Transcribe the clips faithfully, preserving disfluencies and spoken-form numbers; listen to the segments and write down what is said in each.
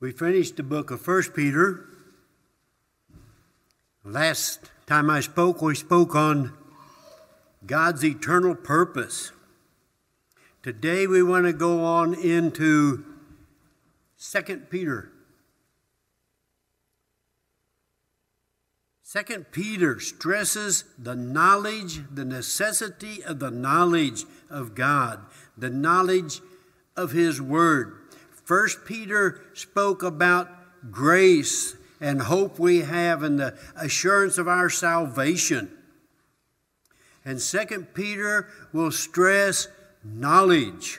We finished the book of First Peter. Last time I spoke, we spoke on God's eternal purpose. Today we want to go on into Second Peter. Second Peter stresses the knowledge, the necessity of the knowledge of God, the knowledge of His Word. First Peter spoke about grace and hope we have and the assurance of our salvation. And Second Peter will stress knowledge.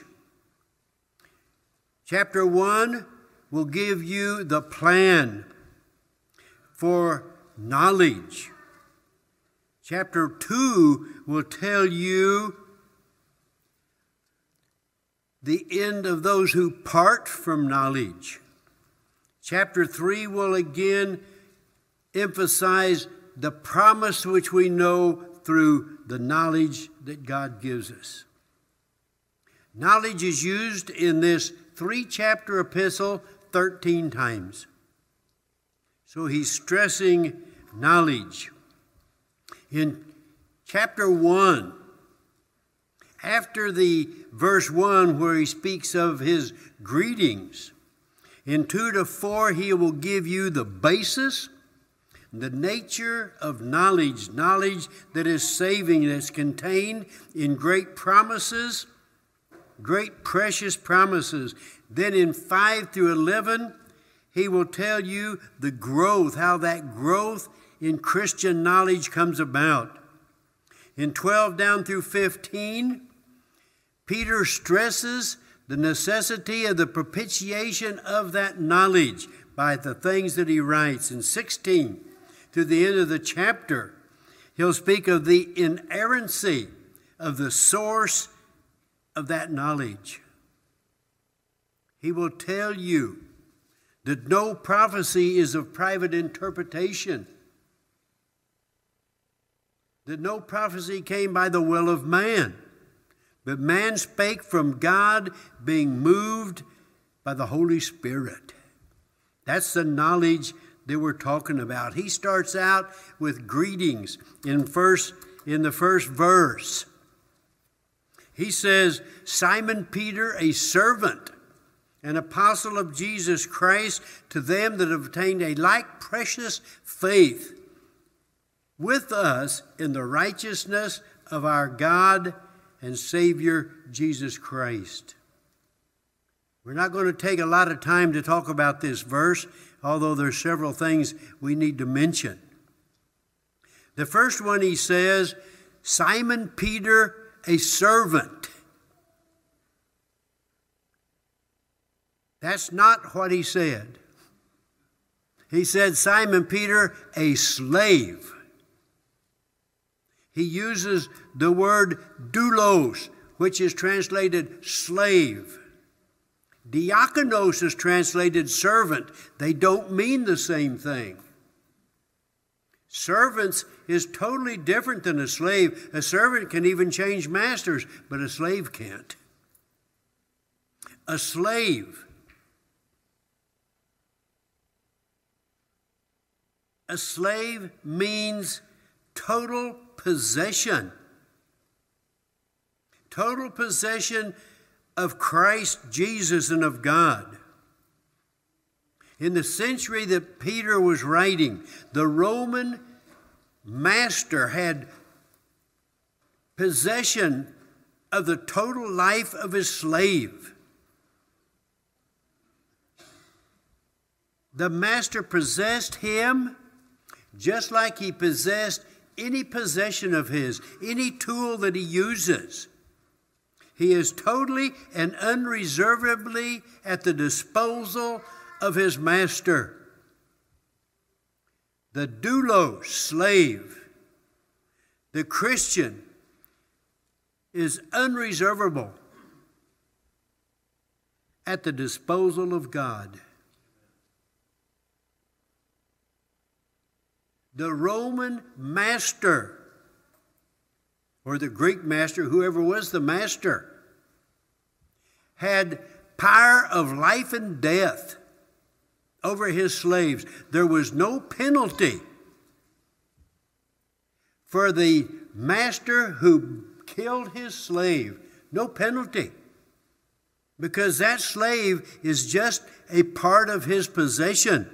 Chapter one will give you the plan for knowledge. Chapter two will tell you the end of those who part from knowledge. Chapter three will again emphasize the promise which we know through the knowledge that God gives us. Knowledge is used in this three-chapter epistle thirteen times. So he's stressing knowledge. In chapter one, after the verse one where he speaks of his greetings, in two to four he will give you the basis, the nature of knowledge, knowledge that is saving, that's contained in great promises, great precious promises. Then in five through eleven, he will tell you the growth, how that growth in Christian knowledge comes about. In twelve down through fifteen, Peter stresses the necessity of the propitiation of that knowledge by the things that he writes. In sixteen, to the end of the chapter, he'll speak of the inerrancy of the source of that knowledge. He will tell you that no prophecy is of private interpretation, that no prophecy came by the will of man, but man spake from God, being moved by the Holy Spirit. That's the knowledge that we're talking about. He starts out with greetings in first in the first verse. He says, Simon Peter, a servant, an apostle of Jesus Christ, to them that have obtained a like precious faith with us in the righteousness of our God and Savior Jesus Christ. We're not going to take a lot of time to talk about this verse, although there's several things we need to mention. The first one, he says, Simon Peter, a servant. That's not what he said. He said, Simon Peter, a slave. He uses the word doulos, which is translated slave. Diakonos is translated servant. They don't mean the same thing. Servants is totally different than a slave. A servant can even change masters, but a slave can't. A slave. A slave means total possession. Total possession of Christ Jesus and of God. In the century that Peter was writing, the Roman master had possession of the total life of his slave. The master possessed him just like he possessed any possession of his, any tool that he uses. He is totally and unreservedly at the disposal of his master. The doulos, slave. The Christian is unreservable at the disposal of God. The Roman master, or the Greek master, whoever was the master, had power of life and death. over his slaves. There was no penalty for the master who killed his slave. No penalty. Because that slave is just a part of his possession.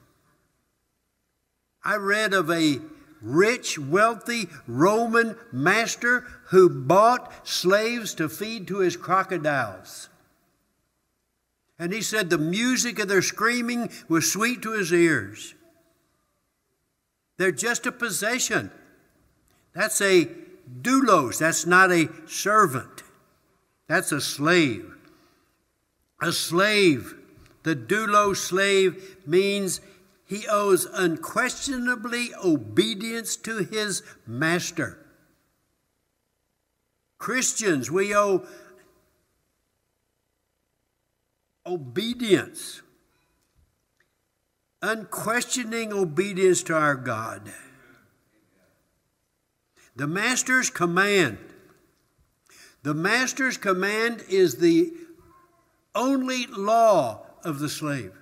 I read of a rich, wealthy Roman master who bought slaves to feed to his crocodiles. And he said the music of their screaming was sweet to his ears. They're just a possession. That's a doulos. That's not a servant. That's a slave. A slave, the doulos slave, means he owes unquestionably obedience to his master. Christians, we owe obedience, unquestioning obedience to our God. The master's command. The master's command is the only law of the slave.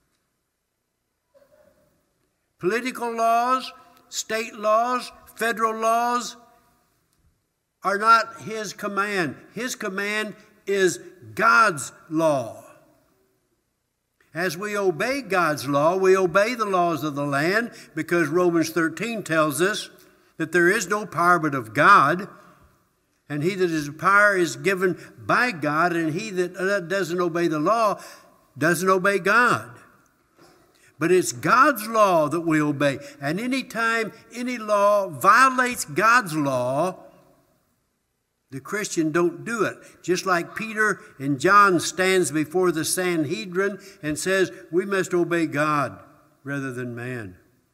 Political laws, state laws, federal laws are not his command. His command is God's law. As we obey God's law, we obey the laws of the land, because Romans thirteen tells us that there is no power but of God, and he that is power is given by God, and he that doesn't obey the law doesn't obey God. But it's God's law that we obey. And any time any law violates God's law, the Christian don't do it. Just like Peter and John stands before the Sanhedrin and says, we must obey God rather than man.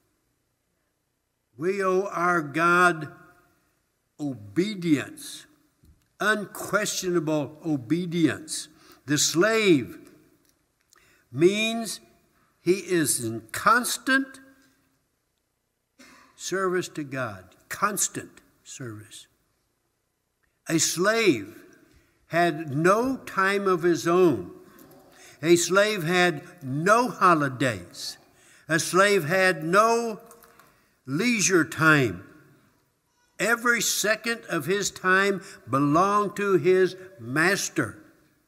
We owe our God obedience, unquestionable obedience. The slave means he is in constant service to God, constant service. A slave had no time of his own. A slave had no holidays. A slave had no leisure time. Every second of his time belonged to his master.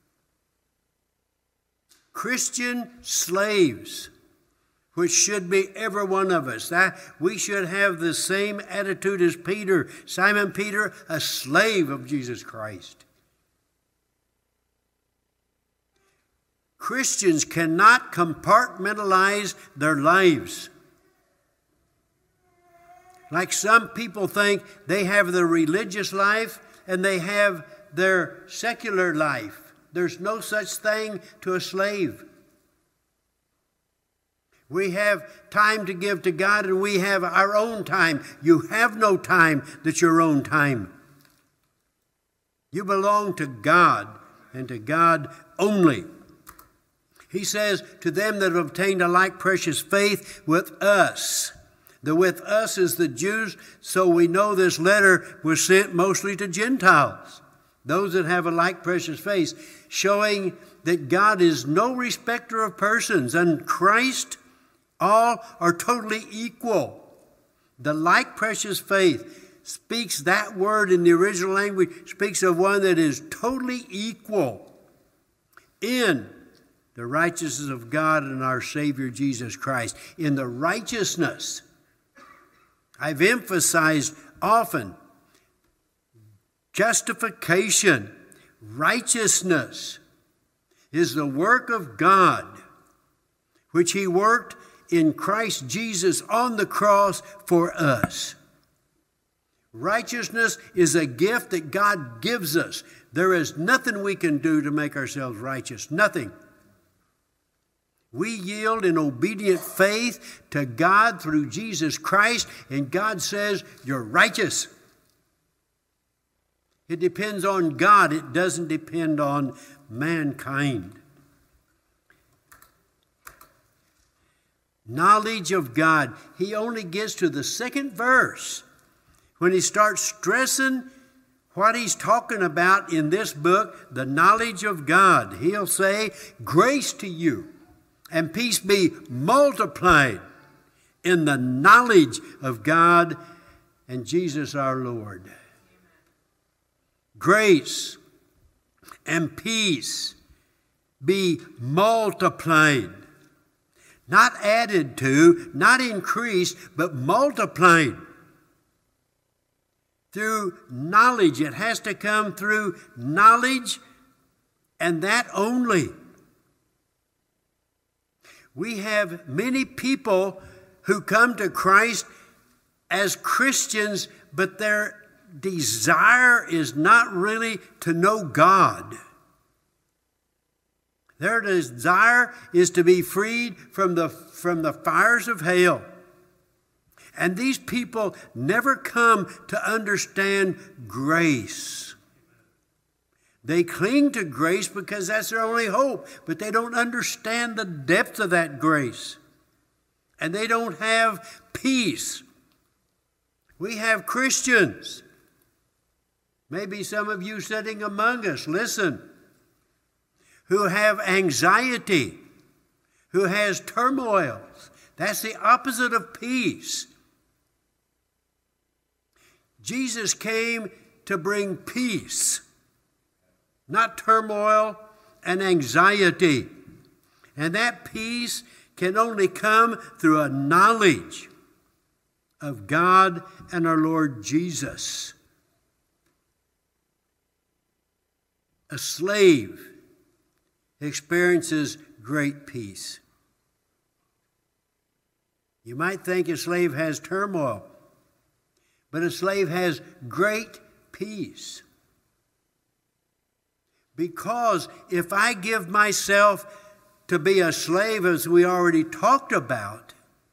Christian slaves, which should be every one of us. That we should have the same attitude as Peter. Simon Peter, a slave of Jesus Christ. Christians cannot compartmentalize their lives. Like some people think they have their religious life and they have their secular life. There's no such thing to a slave. We have time to give to God, and we have our own time. You have no time that's your own time. You belong to God, and to God only. He says, to them that have obtained a like precious faith with us. The with us is the Jews, so we know this letter was sent mostly to Gentiles. Those that have a like precious faith, showing that God is no respecter of persons, and Christ, all are totally equal. The like precious faith speaks, that word in the original language speaks of one that is totally equal in the righteousness of God and our Savior Jesus Christ. In the righteousness, I've emphasized often, justification, righteousness is the work of God, which he worked in Christ Jesus on the cross for us. Righteousness is a gift that God gives us. There is nothing we can do to make ourselves righteous. Nothing. We yield in obedient faith to God through Jesus Christ, and God says, you're righteous. It depends on God. It doesn't depend on mankind. Knowledge of God. He only gets to the second verse when he starts stressing what he's talking about in this book, the knowledge of God. He'll say, grace to you and peace be multiplied in the knowledge of God and Jesus our Lord. Grace and peace be multiplied. Not added to, not increased, but multiplied. Through knowledge. It has to come through knowledge, and that only. We have many people who come to Christ as Christians, but their desire is not really to know God. Their desire is to be freed from the, from the fires of hell. And these people never come to understand grace. They cling to grace because that's their only hope, but they don't understand the depth of that grace. And they don't have peace. We have Christians. Maybe some of you sitting among us, listen, who have anxiety, who has turmoil. That's the opposite of peace. Jesus came to bring peace, not turmoil and anxiety. And that peace can only come through a knowledge of God and our Lord Jesus. A slave experiences great peace. You might think a slave has turmoil, but a slave has great peace. Because if I give myself to be a slave, as we already talked about,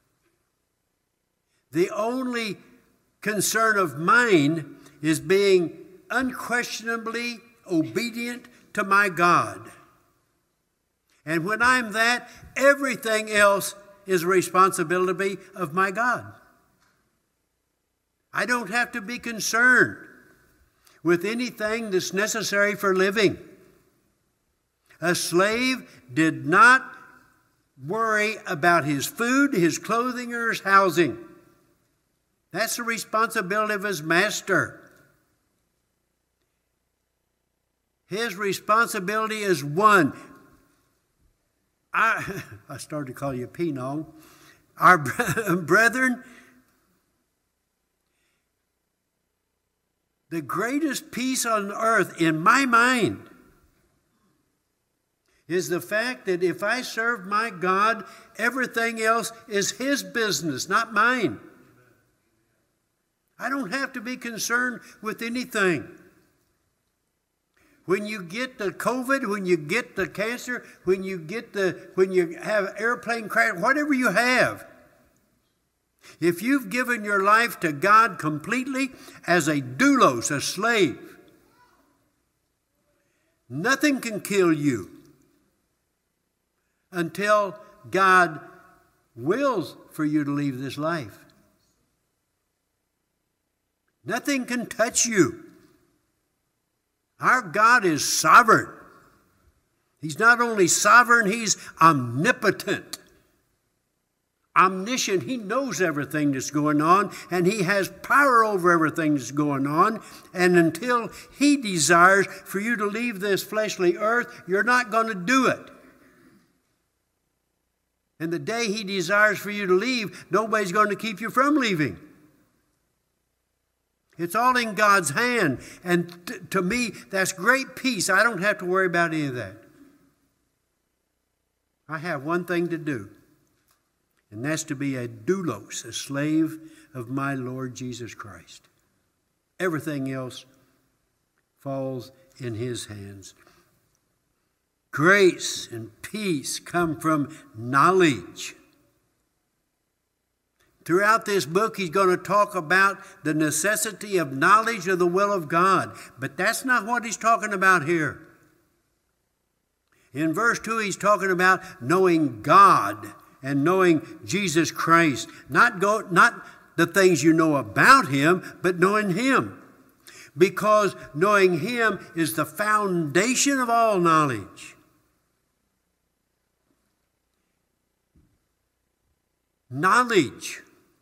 the only concern of mine is being unquestionably obedient to my God. And when I'm that, everything else is a responsibility of my God. I don't have to be concerned with anything that's necessary for living. A slave did not worry about his food, his clothing, or his housing. That's the responsibility of his master. His responsibility is one. I, I started to call you Penong. Our brethren, the greatest peace on earth, in my mind, is the fact that if I serve my God, everything else is His business, not mine. I don't have to be concerned with anything. When you get the COVID, when you get the cancer, when you get the, when you have airplane crash, whatever you have, if you've given your life to God completely as a doulos, a slave, nothing can kill you until God wills for you to leave this life. Nothing can touch you. Our God is sovereign. He's not only sovereign, He's omnipotent, omniscient. He knows everything that's going on, and He has power over everything that's going on. And until He desires for you to leave this fleshly earth, you're not going to do it. And the day He desires for you to leave, nobody's going to keep you from leaving. It's all in God's hand. And t- to me, that's great peace. I don't have to worry about any of that. I have one thing to do, and that's to be a doulos, a slave of my Lord Jesus Christ. Everything else falls in His hands. Grace and peace come from knowledge. Throughout this book, he's going to talk about the necessity of knowledge of the will of God. But that's not what he's talking about here. In verse two, he's talking about knowing God and knowing Jesus Christ. Not, go, not the things you know about Him, but knowing Him. Because knowing Him is the foundation of all knowledge. knowledge.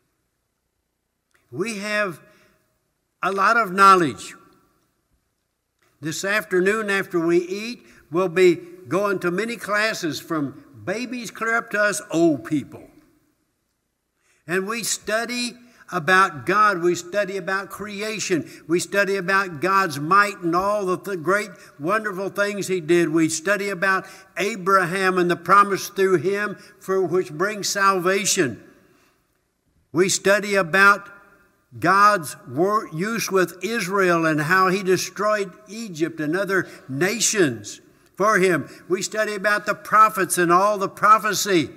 We have a lot of knowledge. This afternoon after we eat, we'll be going to many classes from babies clear up to us old people. And we study about God. We study about creation. We study about God's might and all the th- great, wonderful things He did. We study about Abraham and the promise through him for which brings salvation. We study about God's war- use with Israel and how He destroyed Egypt and other nations for Him. We study about the prophets and all the prophecy.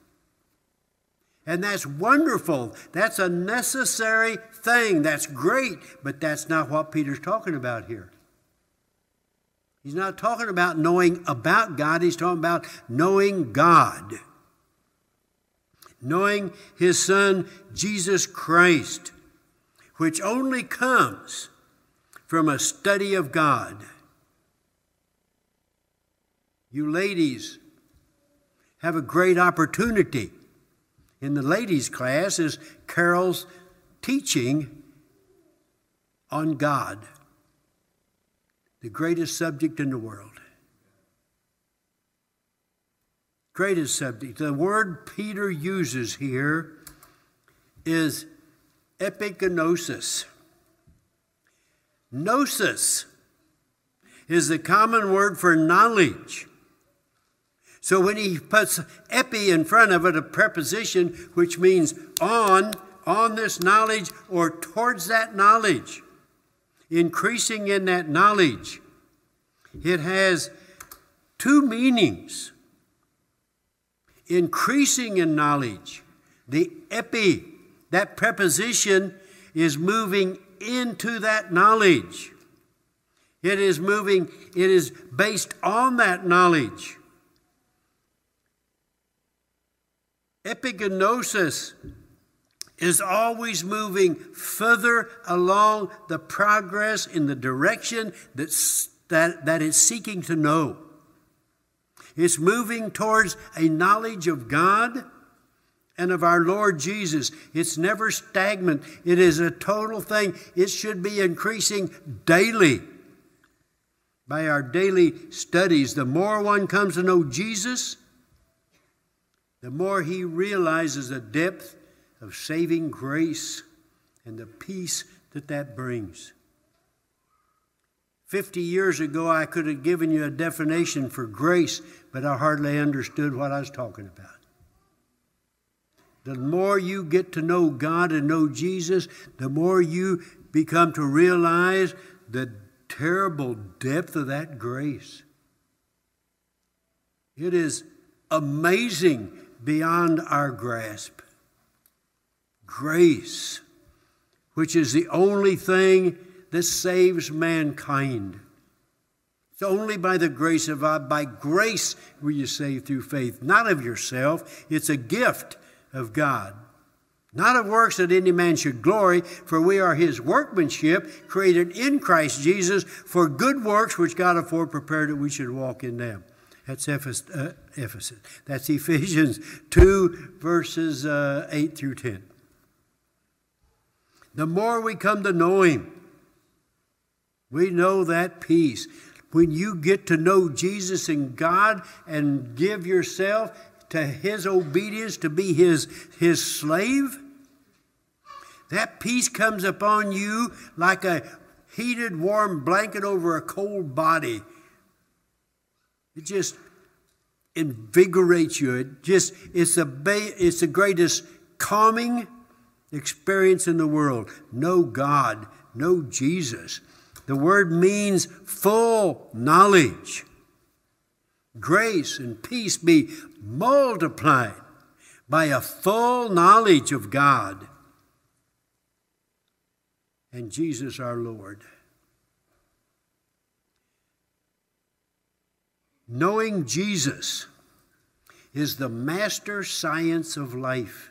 And that's wonderful. That's a necessary thing. That's great. But that's not what Peter's talking about here. He's not talking about knowing about God. He's talking about knowing God. Knowing His Son, Jesus Christ, which only comes from a study of God. You ladies have a great opportunity. In the ladies' class is Carol's teaching on God, the greatest subject in the world. Greatest subject. The word Peter uses here is epignosis. Gnosis is the common word for knowledge. So when he puts epi in front of it, a preposition which means on, on this knowledge or towards that knowledge, increasing in that knowledge, it has two meanings. Increasing in knowledge. The epi, that preposition, is moving into that knowledge. It is moving, it is based on that knowledge. Epignosis is always moving further along the progress in the direction that's, that, that it's seeking to know. It's moving towards a knowledge of God and of our Lord Jesus. It's never stagnant. It is a total thing. It should be increasing daily by our daily studies. The more one comes to know Jesus, the more he realizes the depth of saving grace and the peace that that brings. Fifty years ago, I could have given you a definition for grace, but I hardly understood what I was talking about. The more you get to know God and know Jesus, the more you become to realize the terrible depth of that grace. It is amazing beyond our grasp. Grace, which is the only thing that saves mankind. It's only by the grace of God. By grace were you saved through faith, not of yourself. It's a gift of God. Not of works that any man should glory, for we are His workmanship, created in Christ Jesus for good works which God afore prepared that we should walk in them. That's Ephesus. Uh, Ephesus. That's Ephesians two, verses uh, eight through ten. The more we come to know Him, we know that peace. When you get to know Jesus and God and give yourself to His obedience, to be His, His slave, that peace comes upon you like a heated, warm blanket over a cold body. It just invigorates you. It just, it's the, it's the greatest calming experience in the world. Know God, know Jesus. The word means full knowledge. Grace and peace be multiplied by a full knowledge of God and Jesus our Lord. Knowing Jesus is the master science of life.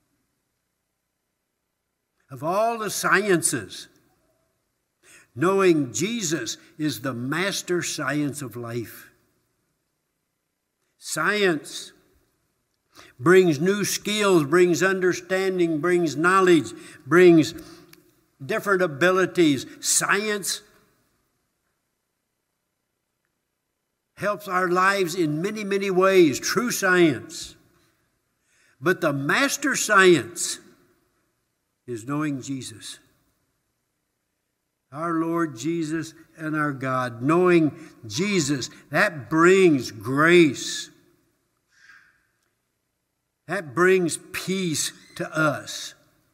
Of all the sciences, knowing Jesus is the master science of life. Science brings new skills, brings understanding, brings knowledge, brings different abilities. Science helps our lives in many, many ways, true science. But the master science is knowing Jesus, our Lord Jesus and our God. Knowing Jesus, that brings grace. That brings peace to us.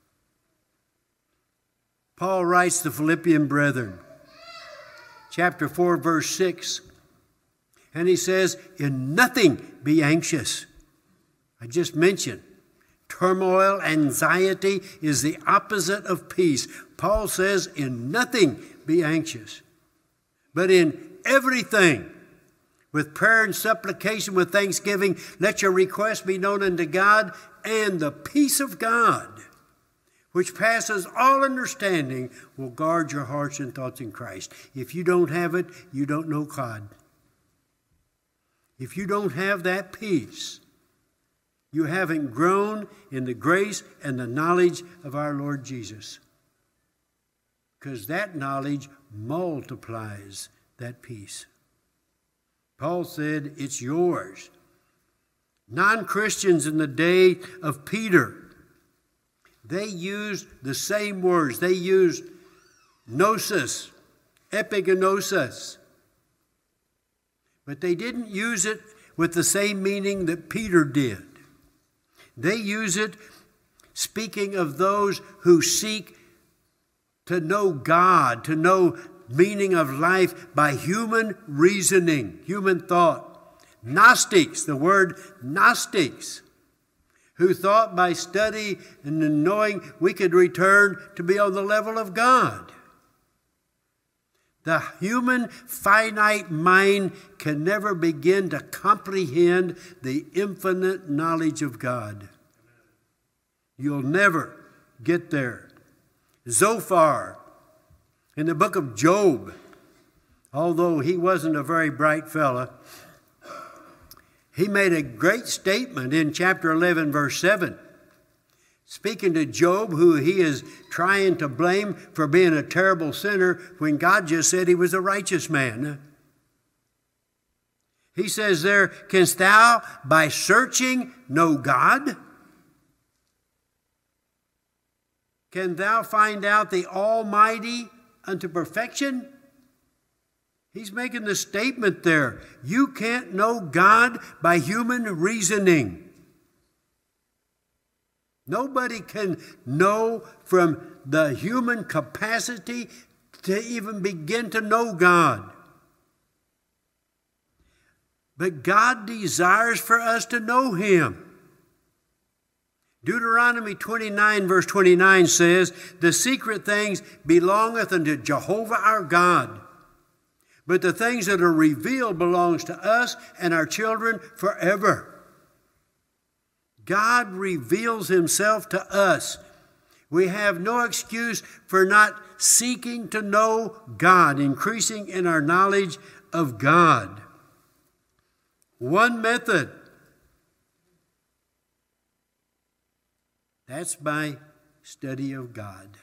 Paul writes to Philippian brethren, chapter four, verse six, and he says, "In nothing be anxious." I just mentioned, turmoil, anxiety is the opposite of peace. Paul says, "In nothing be anxious, but in everything, with prayer and supplication, with thanksgiving, let your requests be known unto God, and the peace of God, which passes all understanding, will guard your hearts and thoughts in Christ." If you don't have it, you don't know God. If you don't have that peace, you haven't grown in the grace and the knowledge of our Lord Jesus. Because that knowledge multiplies that peace. Paul said, it's yours. Non-Christians in the day of Peter, they used the same words. They used gnosis, epignosis. But they didn't use it with the same meaning that Peter did. They use it speaking of those who seek to know God, to know meaning of life by human reasoning, human thought. Gnostics, the word Gnostics, who thought by study and knowing we could return to be on the level of God. The human finite mind can never begin to comprehend the infinite knowledge of God. You'll never get there. Zophar, in the book of Job, although he wasn't a very bright fella, he made a great statement in chapter eleven, verse seven. Speaking to Job, who he is trying to blame for being a terrible sinner when God just said he was a righteous man. He says there, "Canst thou by searching know God? Can thou find out the Almighty unto perfection?" He's making the statement there. You can't know God by human reasoning. Nobody can know from the human capacity to even begin to know God. But God desires for us to know Him. Deuteronomy twenty-nine, verse twenty-nine says, "The secret things belongeth unto Jehovah our God, but the things that are revealed belongs to us and our children forever." God reveals Himself to us. We have no excuse for not seeking to know God, increasing in our knowledge of God. One method. That's by study of God.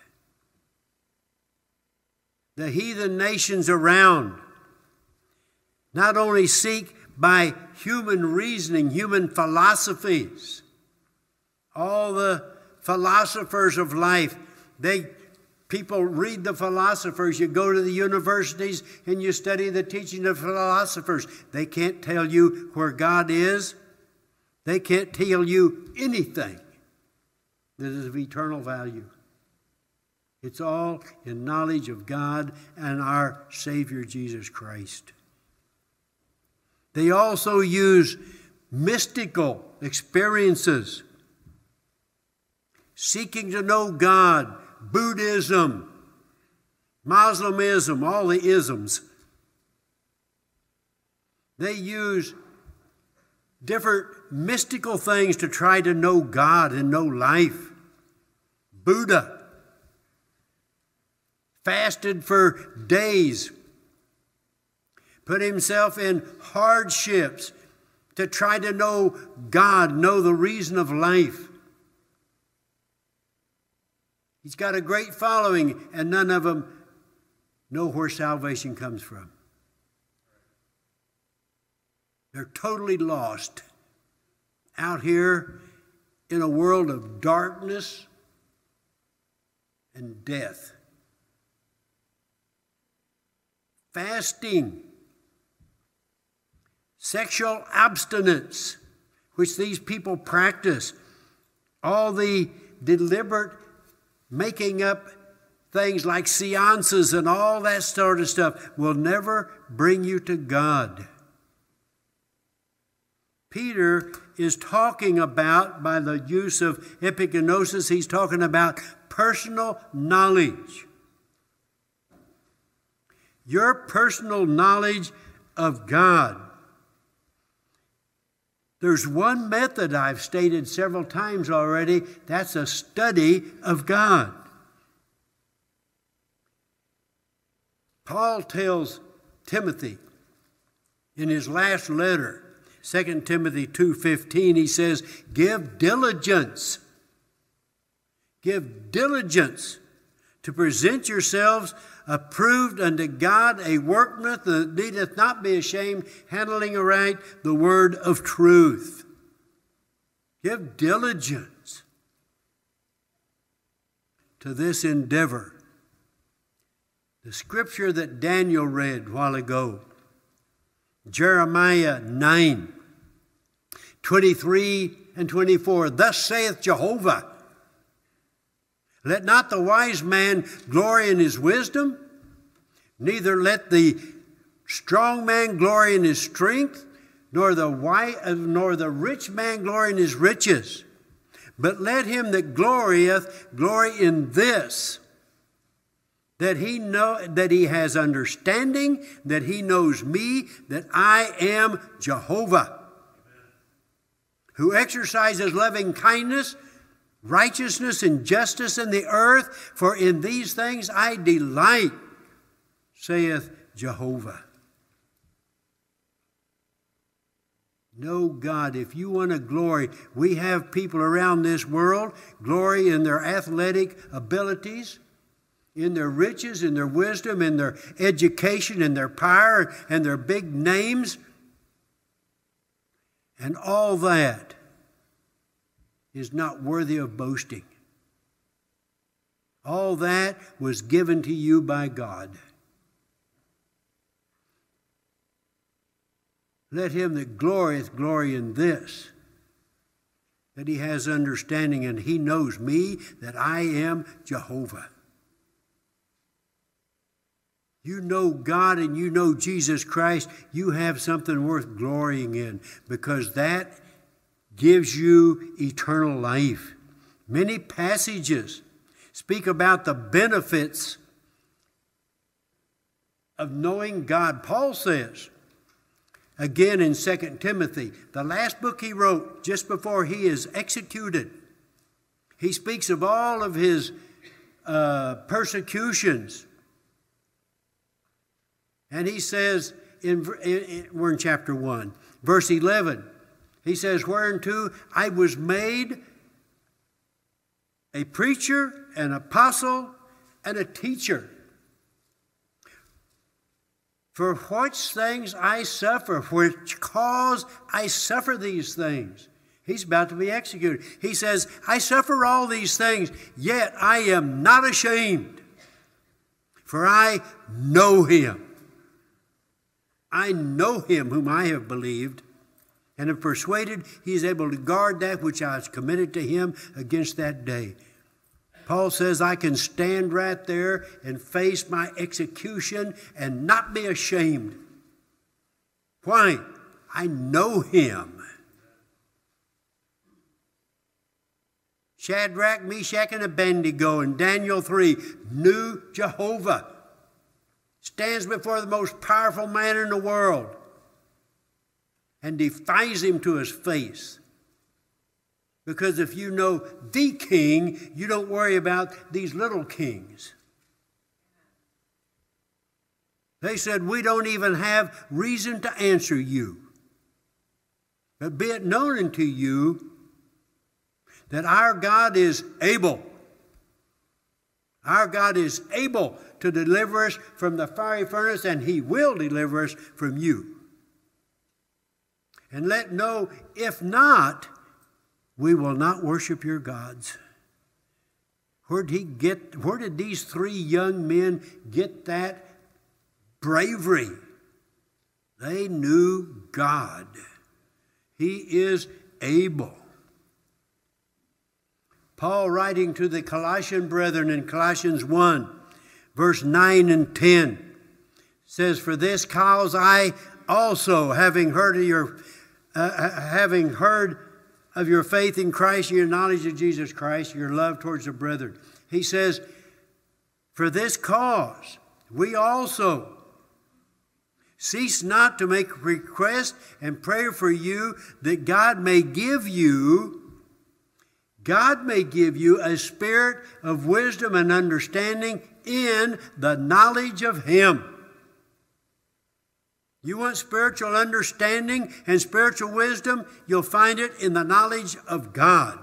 The heathen nations around not only seek by human reasoning, human philosophies. All the philosophers of life, they people read the philosophers. You go to the universities and you study the teaching of philosophers. They can't tell you where God is. They can't tell you anything that is of eternal value. It's all in knowledge of God and our Savior Jesus Christ. They also use mystical experiences, seeking to know God, Buddhism, Muslimism, all the isms. They use different mystical things to try to know God and know life. Buddha fasted for days, put himself in hardships to try to know God, know the reason of life. He's got a great following, and none of them know where salvation comes from. They're totally lost out here in a world of darkness and death. Fasting, sexual abstinence, which these people practice, all the deliberate making up things like seances and all that sort of stuff will never bring you to God. Peter is talking about, by the use of epigenosis, he's talking about personal knowledge. Your personal knowledge of God. There's one method I've stated several times already. That's a study of God. Paul tells Timothy in his last letter, Second Timothy two fifteen, he says, give diligence. Give diligence to present yourselves approved unto God, a workman that needeth not be ashamed, handling aright the word of truth. Give diligence to this endeavor. The scripture that Daniel read a while ago, Jeremiah nine, twenty-three and twenty-four, thus saith Jehovah, let not the wise man glory in his wisdom, neither let the strong man glory in his strength, nor the wise, nor the rich man glory in his riches. But let him that glorieth glory in this, that he know that he has understanding, that he knows me, that I am Jehovah, who exercises loving kindness, righteousness, and justice in the earth, for in these things I delight, saith Jehovah. Know God. If you want to glory, we have people around this world glory in their athletic abilities, in their riches, in their wisdom, in their education, in their power, and their big names. And all that is not worthy of boasting. All that was given to you by God. Let him that glorieth glory in this, that he has understanding and he knows me, that I am Jehovah. You know God and you know Jesus Christ, you have something worth glorying in, because that gives you eternal life. Many passages speak about the benefits of knowing God. Paul says, again in Second Timothy, the last book he wrote just before he is executed, he speaks of all of his uh, persecutions. And he says, in, in, we're in chapter one, verse eleven, he says, whereunto I was made a preacher, an apostle, and a teacher. For which things I suffer, for which cause I suffer these things. He's about to be executed. He says, I suffer all these things, yet I am not ashamed, for I know him. I know him whom I have believed, and am persuaded he is able to guard that which I has committed to him against that day. Paul says I can stand right there and face my execution and not be ashamed. Why? I know him. Shadrach, Meshach, and Abednego in Daniel three knew Jehovah. Stands before the most powerful man in the world and defies him to his face. Because if you know the king, you don't worry about these little kings. They said, we don't even have reason to answer you. But be it known unto you that our God is able. Our God is able to deliver us from the fiery furnace, and he will deliver us from you. And let know, if not, we will not worship your gods. Where did he get, where did these three young men get that bravery? They knew God. He is able. Paul, writing to the Colossian brethren in Colossians one, verse nine and ten, says, "For this cause I also, having heard of your, uh, having heard of your faith in Christ, your knowledge of Jesus Christ, your love towards the brethren." He says, "For this cause we also cease not to make request and pray for you, that God may give you God may give you a spirit of wisdom and understanding in the knowledge of him." You want spiritual understanding and spiritual wisdom? You'll find it in the knowledge of God.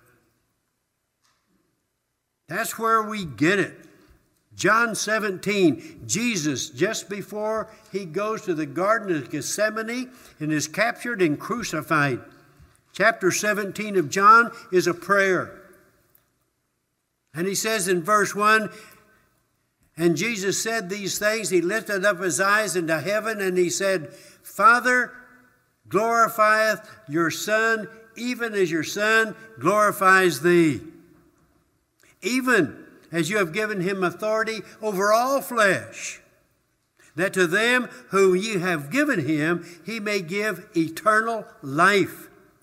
That's where we get it. John seventeen, Jesus, just before he goes to the Garden of Gethsemane and is captured and crucified. Chapter seventeen of John is a prayer. And he says in verse one, "And Jesus said these things, he lifted up his eyes into heaven, and he said, Father, glorifieth your Son, even as your Son glorifies thee. Even as you have given him authority over all flesh, that to them whom you have given him, he may give eternal life."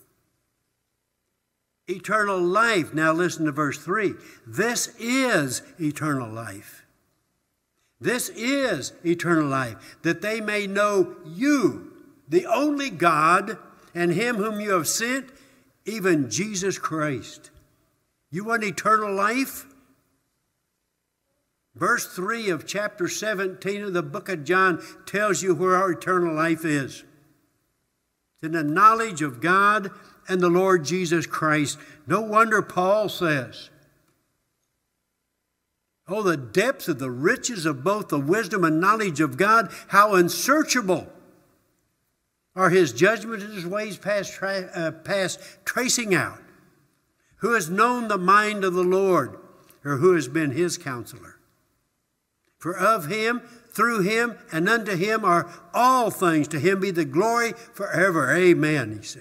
Eternal life. Now listen to verse three. This is eternal life. This is eternal life, that they may know you, the only God, and him whom you have sent, even Jesus Christ. You want eternal life? Verse three of chapter seventeen of the book of John tells you where our eternal life is. It's in the knowledge of God and the Lord Jesus Christ. No wonder Paul says, "Oh, the depths of the riches of both the wisdom and knowledge of God, how unsearchable are his judgments and his ways past, tra- uh, past tracing out. Who has known the mind of the Lord, or who has been his counselor? For of him, through him, and unto him are all things. To him be the glory forever." Amen, he says.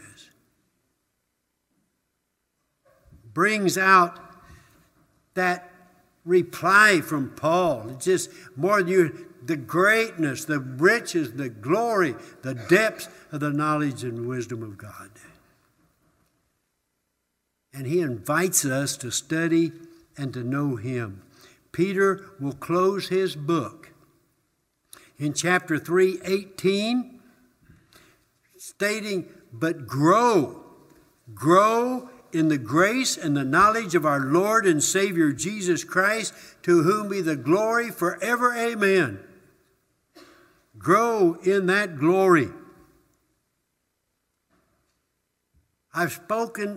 Brings out that reply from Paul. It's just more than you, the greatness, the riches, the glory, the depths of the knowledge and wisdom of God. And he invites us to study and to know him. Peter will close his book in chapter three, eighteen, stating, "But grow, grow in the grace and the knowledge of our Lord and Savior Jesus Christ, to whom be the glory forever. Amen." Grow in that glory. I've spoken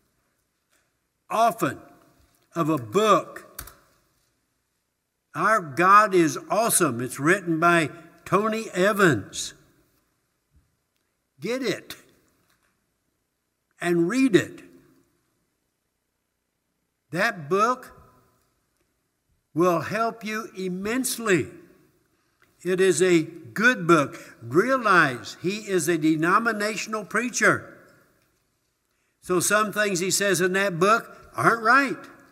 often of a book, Our God is Awesome. It's written by Tony Evans. Get it and read it. That book will help you immensely. It is a good book. Realize he is a denominational preacher. So some things he says in that book aren't right.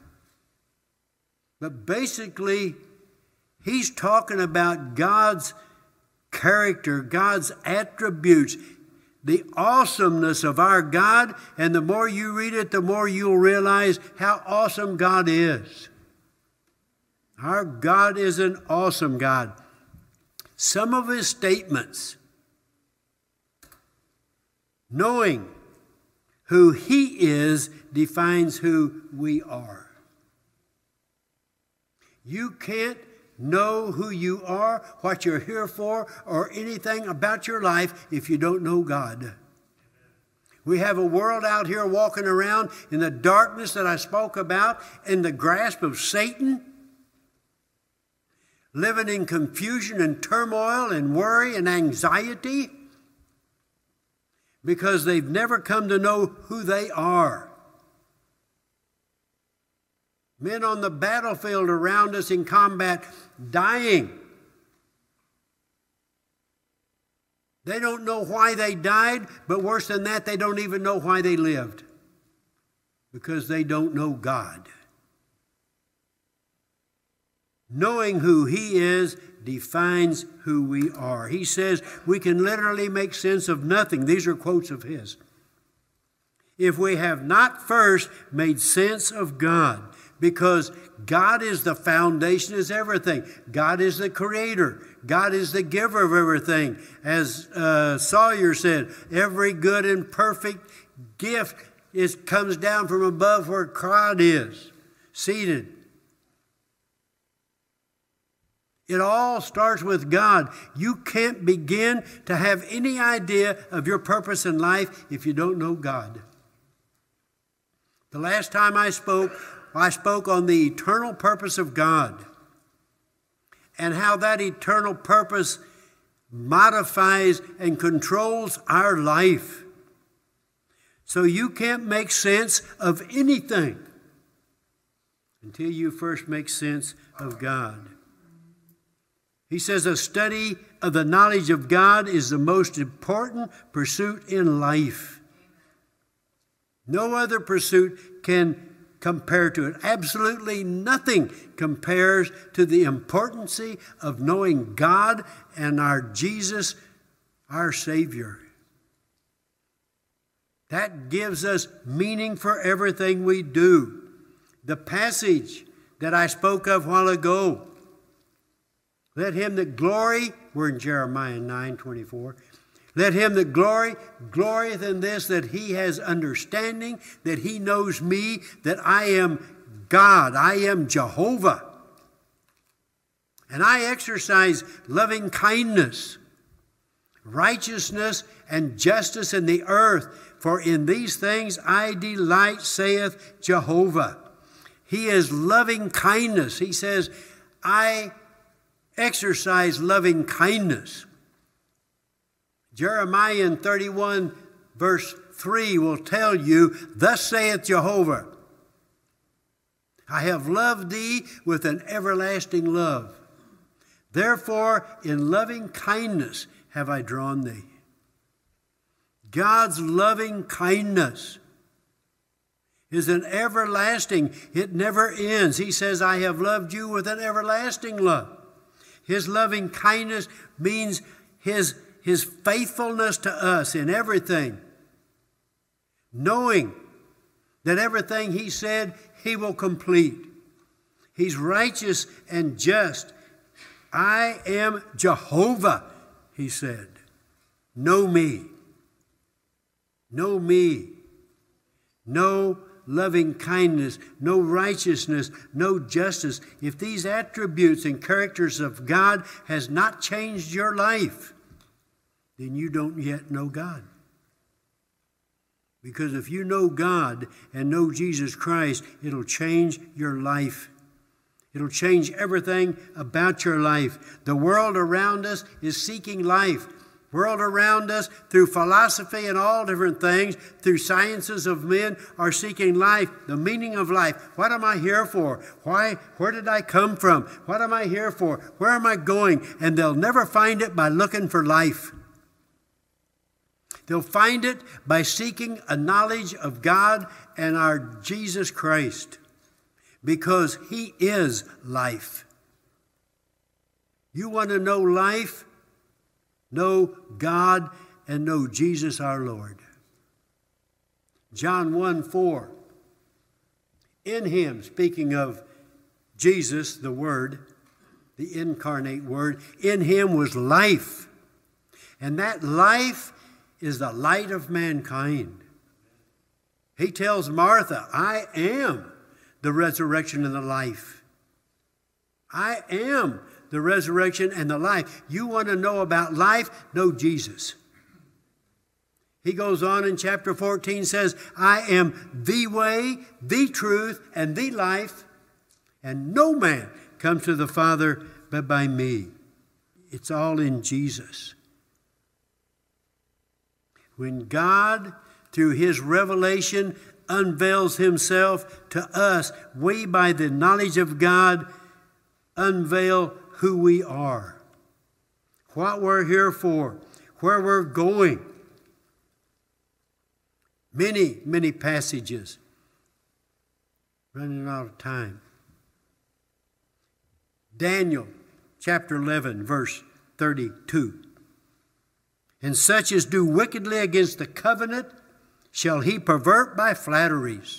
But basically, he's talking about God's character, God's attributes, the awesomeness of our God. And the more you read it, the more you'll realize how awesome God is. Our God is an awesome God. Some of his statements, knowing who he is, defines who we are. You can't know who you are, what you're here for, or anything about your life if you don't know God. We have a world out here walking around in the darkness that I spoke about, in the grasp of Satan, living in confusion and turmoil and worry and anxiety because they've never come to know who they are. Men on the battlefield around us in combat dying. They don't know why they died, but worse than that, they don't even know why they lived, because they don't know God. Knowing who He is defines who we are. He says we can literally make sense of nothing. These are quotes of His. If we have not first made sense of God, because God is the foundation, is everything. God is the creator. God is the giver of everything. As uh, Sawyer said, every good and perfect gift is, comes down from above where God is, seated. It all starts with God. You can't begin to have any idea of your purpose in life if you don't know God. The last time I spoke, I spoke on the eternal purpose of God and how that eternal purpose modifies and controls our life. So you can't make sense of anything until you first make sense of God. He says a study of the knowledge of God is the most important pursuit in life. No other pursuit can compare to it. Absolutely nothing compares to the importance of knowing God and our Jesus, our Savior. That gives us meaning for everything we do. The passage that I spoke of a while ago, let him that glory, we're in Jeremiah nine twenty-four. Let him that glory, glorieth in this, that he has understanding, that he knows me, that I am God, I am Jehovah. And I exercise loving kindness, righteousness, and justice in the earth. For in these things I delight, saith Jehovah. He is loving kindness. He says, I exercise loving kindness. Jeremiah in thirty-one verse three will tell you, thus saith Jehovah, I have loved thee with an everlasting love. Therefore, in loving kindness have I drawn thee. God's loving kindness is an everlasting, it never ends. He says, I have loved you with an everlasting love. His loving kindness means his, his faithfulness to us in everything. Knowing that everything he said, he will complete. He's righteous and just. I am Jehovah, he said. Know me. Know me. No loving kindness, no righteousness, no justice. If these attributes and characters of God has not changed your life, then you don't yet know God. Because if you know God and know Jesus Christ, it'll change your life. It'll change everything about your life. The world around us is seeking life. World around us, through philosophy and all different things, through sciences of men, are seeking life, the meaning of life. What am I here for? Why? Where did I come from? What am I here for? Where am I going? And they'll never find it by looking for life. They'll find it by seeking a knowledge of God and our Jesus Christ, because he is life. You want to know life? Know God and know Jesus our Lord. John one four. In him, speaking of Jesus, the Word, the incarnate Word, in him was life. And that life is the light of mankind. He tells Martha, I am the resurrection and the life. I am the resurrection and the life. You want to know about life? Know Jesus. He goes on in chapter fourteen, says, I am the way, the truth, and the life, and no man comes to the Father but by me. It's all in Jesus. When God, through his revelation, unveils himself to us, we, by the knowledge of God, unveil who we are, what we're here for, where we're going. Many, many passages. Running out of time. Daniel chapter eleven, verse thirty-two. And such as do wickedly against the covenant shall he pervert by flatteries.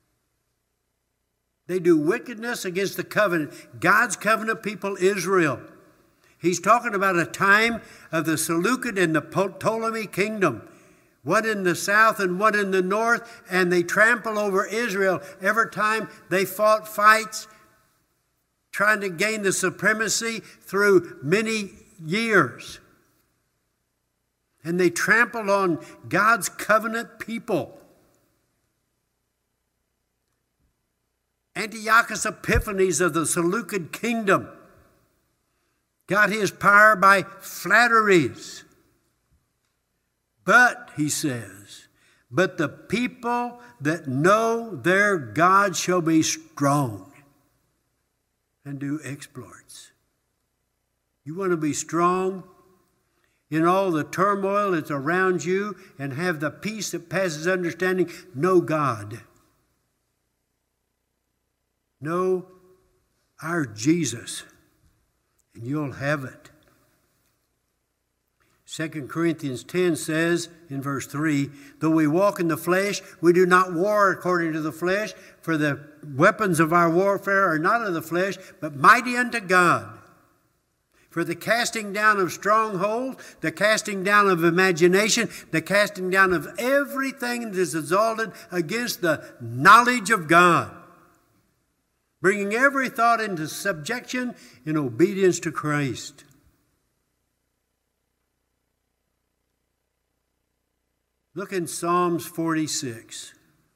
They do wickedness against the covenant. God's covenant people, Israel. He's talking about a time of the Seleucid and the Ptolemy kingdom. One in the south and one in the north, and they trample over Israel every time they fought fights, trying to gain the supremacy through many years. And they trampled on God's covenant people. Antiochus Epiphanes of the Seleucid kingdom got his power by flatteries. But, he says, but the people that know their God shall be strong and do exploits. You want to be strong in all the turmoil that's around you and have the peace that passes understanding? Know God. Know our Jesus, and you'll have it. Second Corinthians ten says in verse three, though we walk in the flesh, we do not war according to the flesh, for the weapons of our warfare are not of the flesh, but mighty unto God. For the casting down of strongholds, the casting down of imagination, the casting down of everything that is exalted against the knowledge of God, bringing every thought into subjection in obedience to Christ. Look in Psalms forty-six.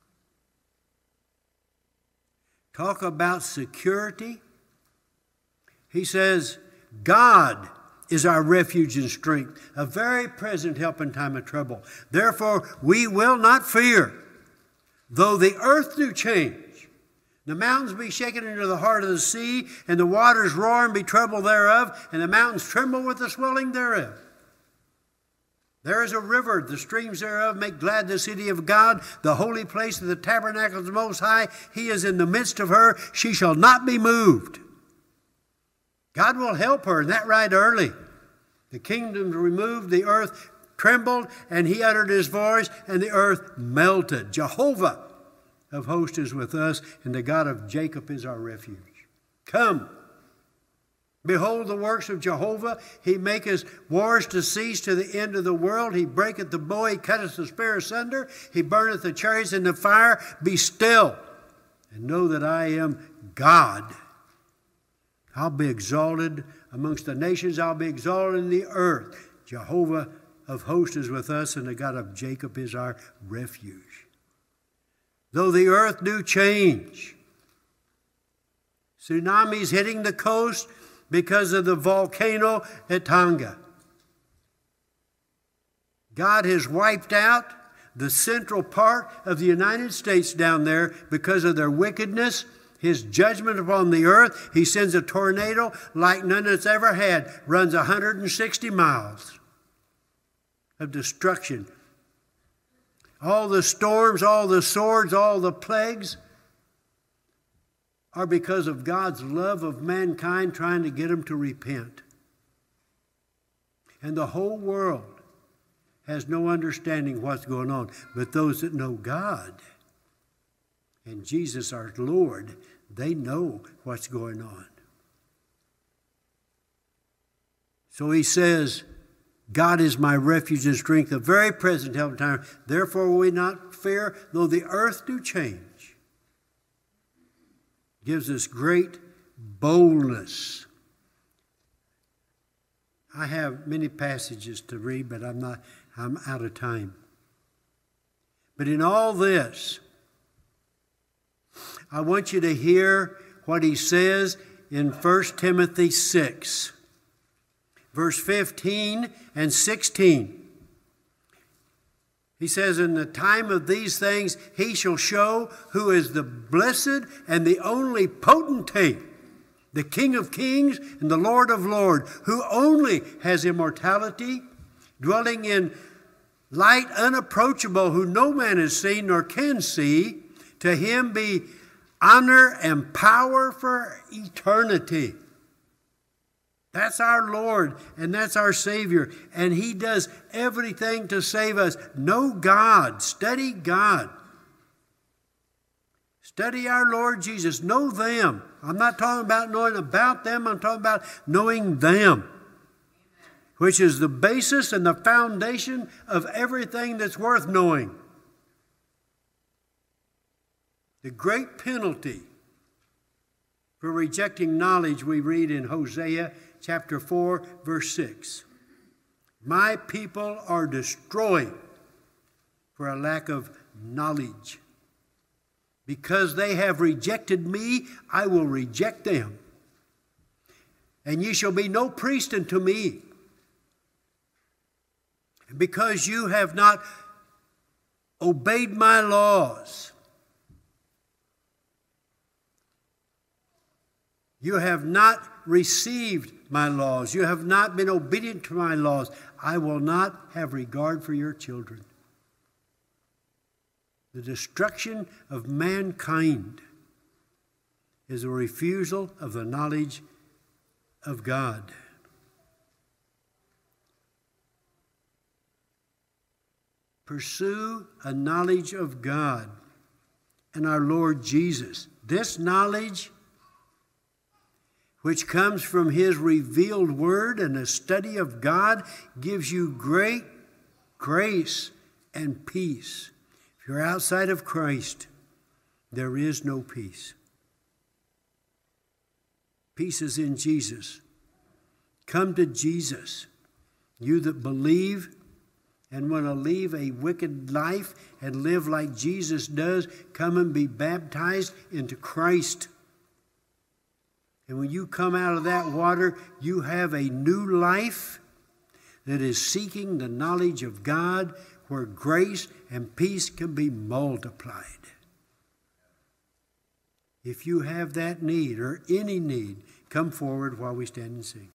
Talk about security. He says, God is our refuge and strength, a very present help in time of trouble. Therefore, we will not fear, though the earth do change, the mountains be shaken into the heart of the sea, and the waters roar and be troubled thereof, and the mountains tremble with the swelling thereof. There is a river, the streams thereof make glad the city of God, the holy place of the tabernacle of the Most High. He is in the midst of her. She shall not be moved. God will help her, and that right early. The kingdom removed, the earth trembled, and he uttered his voice, and the earth melted. Jehovah of hosts is with us, and the God of Jacob is our refuge. Come. Behold the works of Jehovah. He maketh wars to cease to the end of the world. He breaketh the bow, he cutteth the spear asunder. He burneth the chariots in the fire. Be still, and know that I am God. I'll be exalted amongst the nations. I'll be exalted in the earth. Jehovah of hosts is with us, and the God of Jacob is our refuge. Though the earth do change, tsunamis hitting the coast because of the volcano at Tonga. God has wiped out the central part of the United States down there because of their wickedness, his judgment upon the earth. He sends a tornado like none that's ever had, runs one hundred sixty miles of destruction. All the storms, all the swords, all the plagues are because of God's love of mankind trying to get them to repent. And the whole world has no understanding what's going on. But those that know God and Jesus our Lord, they know what's going on. So he says, God is my refuge and strength, a very present help in time. Therefore will we not fear, though the earth do change. Gives us great boldness. I have many passages to read, but I'm not, I'm out of time. But in all this, I want you to hear what he says in First Timothy six, verse fifteen and sixteen. He says, in the time of these things, he shall show who is the blessed and the only potentate, the King of kings and the Lord of lords, who only has immortality, dwelling in light unapproachable, who no man has seen nor can see. To him be honor and power for eternity. That's our Lord, and that's our Savior, and he does everything to save us. Know God. Study God. Study our Lord Jesus. Know them. I'm not talking about knowing about them. I'm talking about knowing them, which is the basis and the foundation of everything that's worth knowing. The great penalty for rejecting knowledge we read in Hosea chapter four, verse six. My people are destroyed for a lack of knowledge. Because they have rejected me, I will reject them. And ye shall be no priest unto me. Because you have not obeyed my laws, you have not received my laws, you have not been obedient to my laws, I will not have regard for your children. The destruction of mankind is a refusal of the knowledge of God. Pursue a knowledge of God and our Lord Jesus. This knowledge, which comes from his revealed word and a study of God, gives you great grace and peace. If you're outside of Christ, there is no peace. Peace is in Jesus. Come to Jesus. You that believe and want to leave a wicked life and live like Jesus does, come and be baptized into Christ. And when you come out of that water, you have a new life that is seeking the knowledge of God, where grace and peace can be multiplied. If you have that need or any need, come forward while we stand and sing.